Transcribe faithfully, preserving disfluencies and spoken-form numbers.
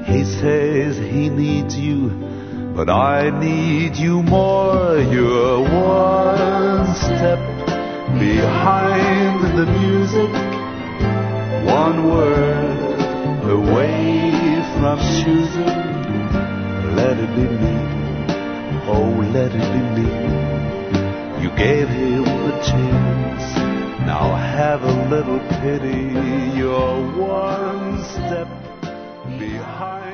He says he needs you, but I need you more. You're one step behind the music, one word away from choosing. Let it be me, oh let it be me. You gave him a chance, now have a little pity. You're one step behind.